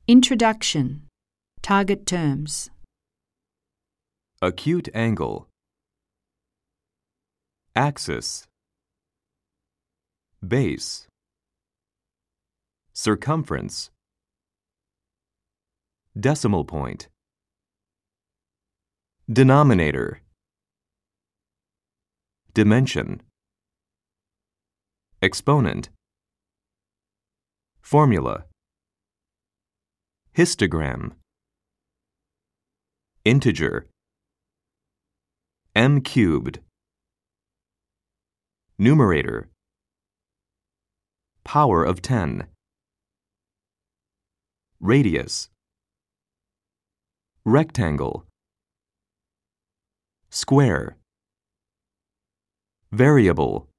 Introduction. Target terms. Acute angle. Axis. Base. Circumference. Decimal point. Denominator. Dimension. Exponent. Formula. Histogram. Integer. M cubed. Numerator. Power of 10. Radius. Rectangle. Square. Variable.